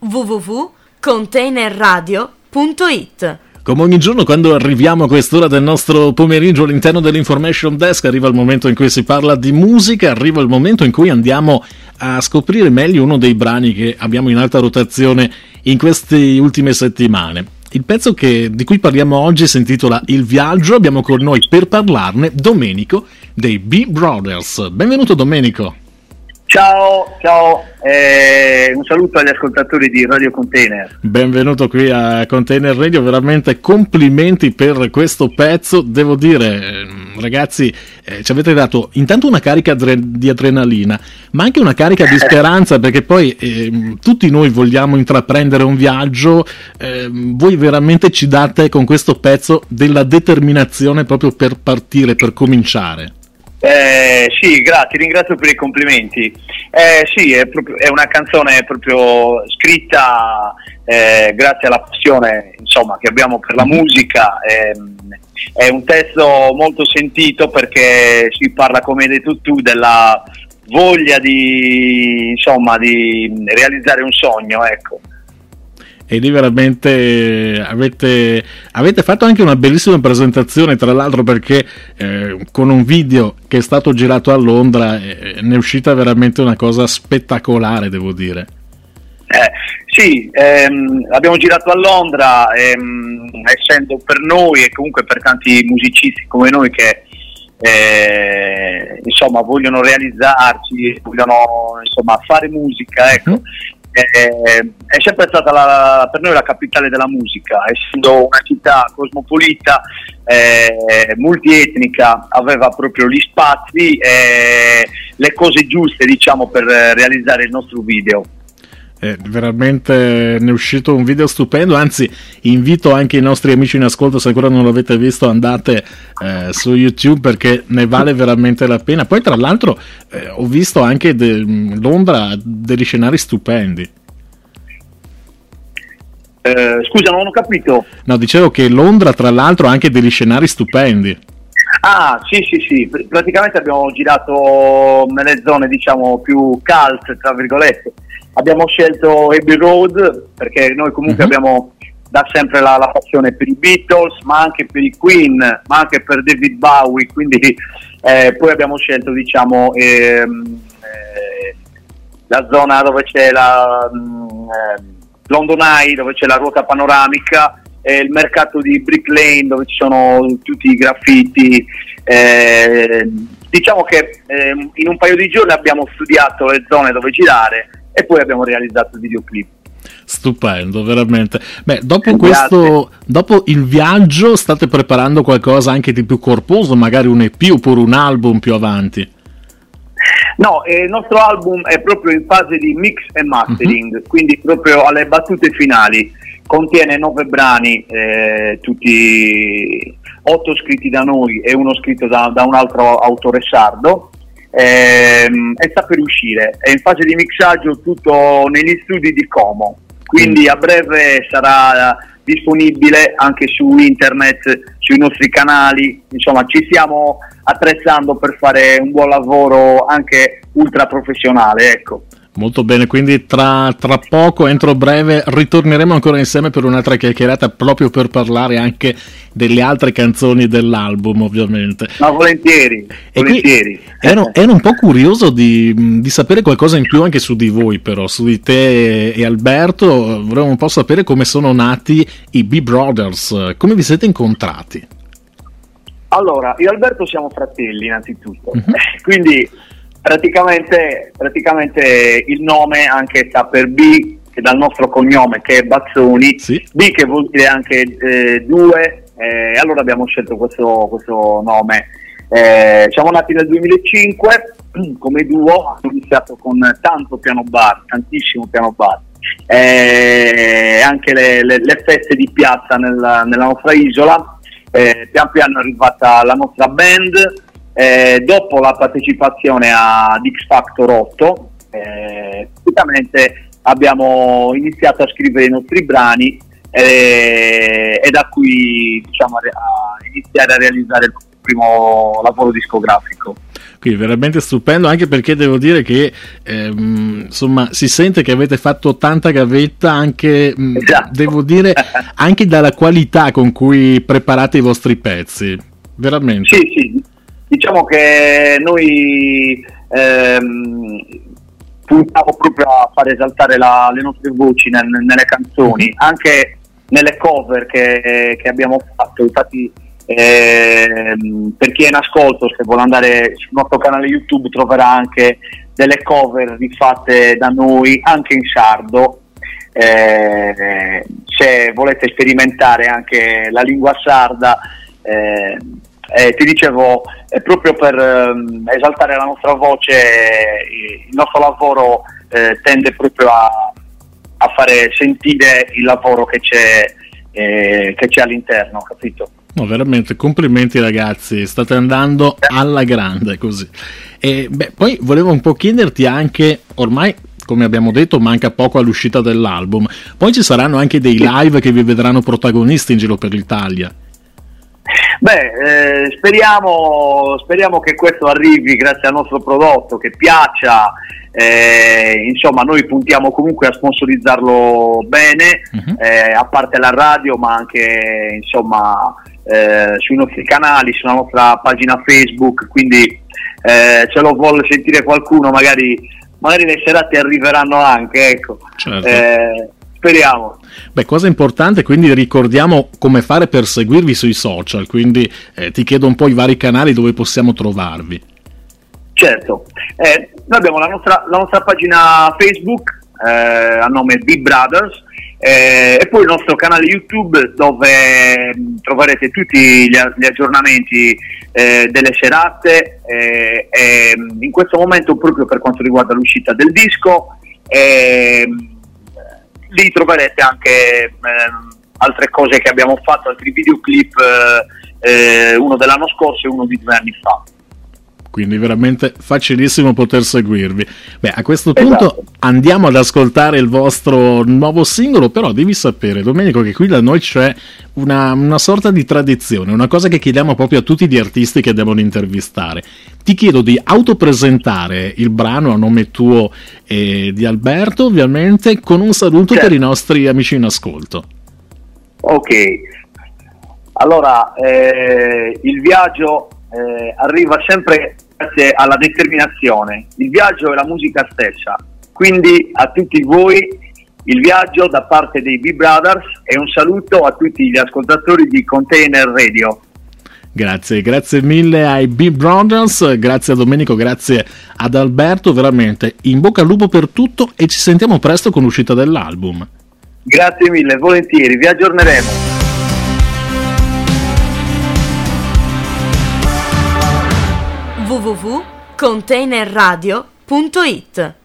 www.containerradio.it. Come ogni giorno, quando arriviamo a quest'ora del nostro pomeriggio all'interno dell'Information Desk, arriva il momento in cui si parla di musica, arriva il momento in cui andiamo a scoprire meglio uno dei brani che abbiamo in alta rotazione in queste ultime settimane. Il pezzo di cui parliamo oggi si intitola Il Viaggio. Abbiamo con noi per parlarne Domenico dei B Brothers. Benvenuto Domenico. Ciao, un saluto agli ascoltatori di Radio Container. Benvenuto qui a Container Radio, veramente complimenti per questo pezzo. Devo dire, ragazzi, ci avete dato intanto una carica di adrenalina, ma anche una carica di speranza, perché poi tutti noi vogliamo intraprendere un viaggio, voi veramente ci date con questo pezzo della determinazione proprio per partire, per cominciare. Sì, grazie, ringrazio per i complimenti. Sì, è una canzone proprio scritta grazie alla passione, insomma, che abbiamo per la musica. È un testo molto sentito perché si parla, come hai detto tu, della voglia di realizzare un sogno, ecco. E lì veramente avete fatto anche una bellissima presentazione, tra l'altro, perché con un video che è stato girato a Londra ne è uscita veramente una cosa spettacolare, devo dire. Sì, abbiamo girato a Londra, essendo per noi e comunque per tanti musicisti come noi che vogliono realizzarsi, vogliono fare musica, ecco. È sempre stata per noi la capitale della musica, essendo una città cosmopolita, multietnica, aveva proprio gli spazi e le cose giuste, diciamo, per realizzare il nostro video. Veramente ne è uscito un video stupendo, anzi invito anche i nostri amici in ascolto, se ancora non l'avete visto andate su YouTube, perché ne vale veramente la pena. Poi tra l'altro ho visto anche Londra degli scenari stupendi. Scusa, non ho capito. No, dicevo che Londra tra l'altro ha anche degli scenari stupendi. Ah, sì, praticamente abbiamo girato nelle zone, diciamo, più cult, tra virgolette. Abbiamo scelto Abbey Road perché noi comunque abbiamo da sempre la passione per i Beatles, ma anche per i Queen, ma anche per David Bowie, quindi poi abbiamo scelto, diciamo, la zona dove c'è la London Eye, dove c'è la ruota panoramica, il mercato di Brick Lane, dove ci sono tutti i graffiti. Diciamo che in un paio di giorni abbiamo studiato le zone dove girare e poi abbiamo realizzato il videoclip. Stupendo, veramente. Beh, dopo il viaggio state preparando qualcosa anche di più corposo, magari un EP oppure un album più avanti? No, il nostro album è proprio in fase di mix e mastering, quindi proprio alle battute finali. Contiene 9 brani, tutti 8 scritti da noi e uno scritto da un altro autore sardo. E sta per uscire, è in fase di mixaggio tutto negli studi di Como, quindi a breve sarà disponibile anche su internet, sui nostri canali. Insomma, ci stiamo attrezzando per fare un buon lavoro anche ultra professionale, ecco. Molto bene, quindi tra poco, entro breve, ritorneremo ancora insieme per un'altra chiacchierata, proprio per parlare anche delle altre canzoni dell'album, ovviamente. Ma volentieri. Ero un po' curioso di sapere qualcosa in più anche su di voi, però, su di te e Alberto. Vorremmo un po' sapere come sono nati i B Brothers, come vi siete incontrati? Allora, io e Alberto siamo fratelli innanzitutto, quindi praticamente il nome anche sta per B, che dal nostro cognome, che è Bazzoni, sì. B che vuol dire anche due, allora abbiamo scelto questo nome. Siamo nati nel 2005 come duo, abbiamo iniziato con tanto piano bar, tantissimo piano bar, anche le feste di piazza nella nostra isola. Pian piano è arrivata la nostra band. Dopo la partecipazione a X Factor 8, praticamente abbiamo iniziato a scrivere i nostri brani e da qui, diciamo, a iniziare a realizzare il primo lavoro discografico. Qui veramente stupendo, anche perché devo dire che insomma si sente che avete fatto tanta gavetta, anche esatto. Devo dire anche dalla qualità con cui preparate i vostri pezzi, veramente. Sì, diciamo che noi puntiamo proprio a far esaltare le nostre voci nelle canzoni, anche nelle cover che abbiamo fatto. Infatti per chi è in ascolto, se vuole andare sul nostro canale YouTube, troverà anche delle cover rifatte da noi anche in sardo. Se volete sperimentare anche la lingua sarda, ti dicevo, è proprio per esaltare la nostra voce. Il nostro lavoro tende proprio a fare sentire il lavoro che c'è all'interno, capito? No, veramente complimenti ragazzi, state andando alla grande così. E poi volevo un po' chiederti anche, ormai come abbiamo detto manca poco all'uscita dell'album, poi ci saranno anche dei live che vi vedranno protagonisti in giro per l'Italia. Speriamo che questo arrivi grazie al nostro prodotto, che piaccia. Insomma, noi puntiamo comunque a sponsorizzarlo bene, a parte la radio, ma anche insomma sui nostri canali, sulla nostra pagina Facebook, quindi se lo vuole sentire qualcuno, magari le serate arriveranno anche, ecco. Certo. Speriamo. Cosa importante, quindi ricordiamo come fare per seguirvi sui social, quindi ti chiedo un po' i vari canali dove possiamo trovarvi. Certo, noi abbiamo la nostra pagina Facebook a nome Big Brothers, e poi il nostro canale YouTube, dove troverete tutti gli aggiornamenti delle serate, in questo momento proprio per quanto riguarda l'uscita del disco. Lì troverete anche altre cose che abbiamo fatto, altri videoclip, uno dell'anno scorso e uno di 2 anni fa. Quindi veramente facilissimo poter seguirvi. A questo punto andiamo ad ascoltare il vostro nuovo singolo, però devi sapere, Domenico, che qui da noi c'è una sorta di tradizione, una cosa che chiediamo proprio a tutti gli artisti che devono intervistare. Ti chiedo di autopresentare il brano a nome tuo e di Alberto, ovviamente, con un saluto per i nostri amici in ascolto. Ok, allora il viaggio arriva sempre grazie alla determinazione. Il viaggio è la musica stessa, quindi a tutti voi il viaggio da parte dei B-Brothers e un saluto a tutti gli ascoltatori di Container Radio. Grazie mille ai B-Brothers, grazie a Domenico, grazie ad Alberto, veramente in bocca al lupo per tutto e ci sentiamo presto con l'uscita dell'album. Grazie mille, volentieri, vi aggiorneremo. www.containerradio.it